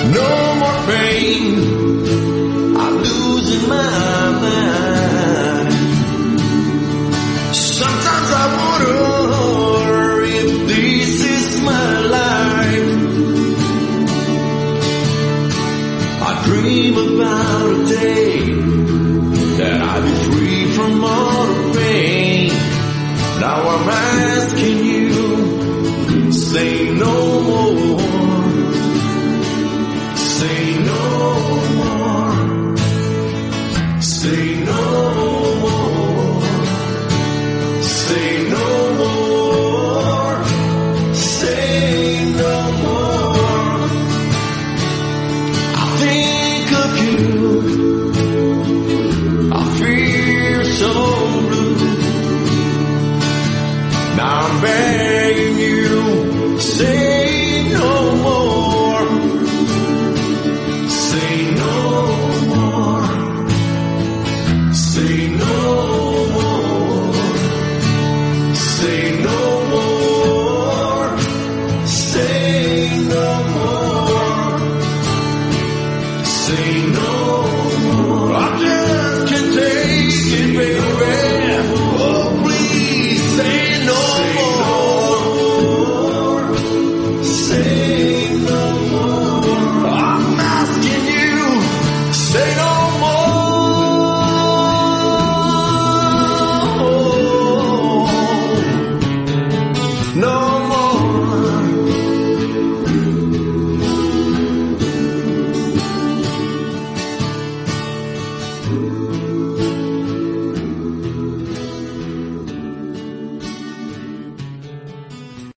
No more pain. I'm losing my mind. Sometimes I wonder if this is my life. I dream about a day that I'll be free from all the pain. Now I'm asking you, say no more. Say no more. Say no more. Say no more. Say no more. I think of you. I feel so blue. Now I'm begging you, say no more. Say no more. Say no more. Say no more. Say no more. Say no more. I just can't take it, baby. Oh, please say no more. Say no more. I'm asking you, say no more. No more.